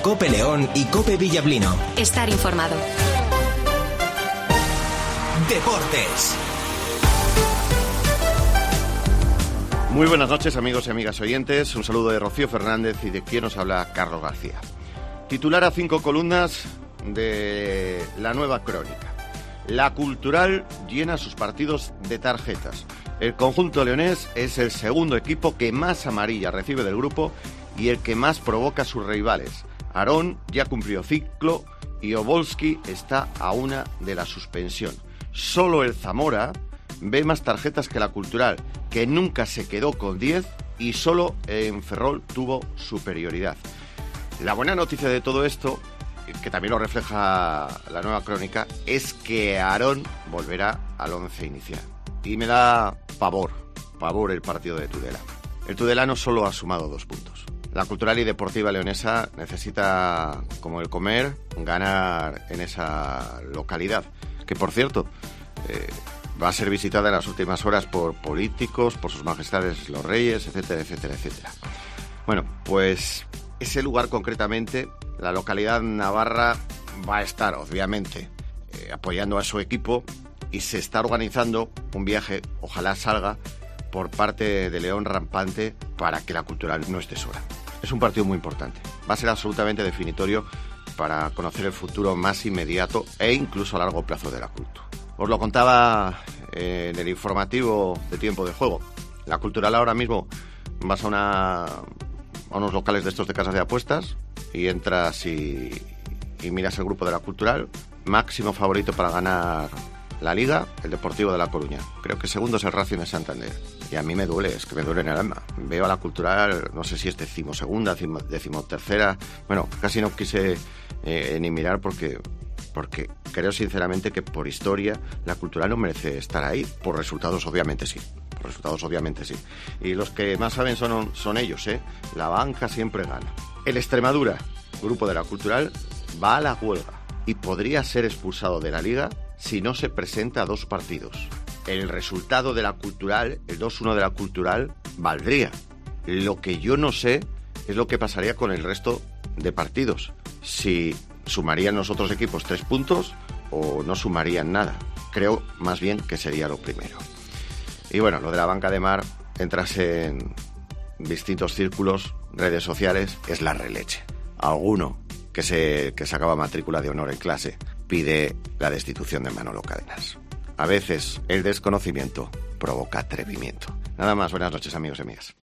COPE León y COPE Villablino. Estar informado. Deportes. Muy buenas noches, amigos y amigas oyentes. Un saludo de Rocío Fernández y de quien nos habla, Carlos García. Titular a 5 columnas de La Nueva Crónica. La Cultural llena sus partidos de tarjetas. El conjunto leonés es el segundo equipo que más amarilla recibe del grupo y el que más provoca a sus rivales. Aarón ya cumplió ciclo y Obolski está a una de la suspensión. Solo el Zamora ve más tarjetas que la Cultural, que nunca se quedó con 10 y solo en Ferrol tuvo superioridad. La buena noticia de todo esto, que también lo refleja La Nueva Crónica, es que Aarón volverá al 11 inicial. Y me da pavor el partido de Tudela. El tudelano solo ha sumado 2 puntos. La Cultural y Deportiva Leonesa necesita, como el comer, ganar en esa localidad, que por cierto va a ser visitada en las últimas horas por políticos, por sus majestades los reyes, etcétera, etcétera, etcétera. Bueno, pues ese lugar concretamente, la localidad navarra, va a estar obviamente apoyando a su equipo y se está organizando un viaje, ojalá salga, por parte de León Rampante para que la Cultural no esté sola. Es un partido muy importante, va a ser absolutamente definitorio para conocer el futuro más inmediato e incluso a largo plazo de la Cultu. Os lo contaba en el informativo de tiempo de juego. La Cultural ahora mismo vas a unos locales de estos de casas de apuestas y entras y miras el grupo de la Cultural. Máximo favorito para ganar la Liga, el Deportivo de La Coruña. Creo que segundo es el Racing de Santander. Y a mí me duele, es que me duele en el alma. Veo a la Cultural, no sé si es 12ª, 13ª. Bueno, casi no quise ni mirar porque creo sinceramente que por historia la Cultural no merece estar ahí. Por resultados obviamente sí. Y los que más saben son ellos, ¿eh? La banca siempre gana. El Extremadura, grupo de la Cultural, va a la huelga y podría ser expulsado de la Liga si no se presenta a 2 partidos. El resultado de la Cultural, el 2-1 de la Cultural, valdría. Lo que yo no sé es lo que pasaría con el resto de partidos. Si sumarían los otros equipos 3 puntos o no sumarían nada. Creo más bien que sería lo primero. Y bueno, lo de la banca de mar, entras en distintos círculos, redes sociales, es la releche. Alguno que sacaba matrícula de honor en clase pide la destitución de Manolo Cadenas. A veces el desconocimiento provoca atrevimiento. Nada más, buenas noches, amigos y amigas.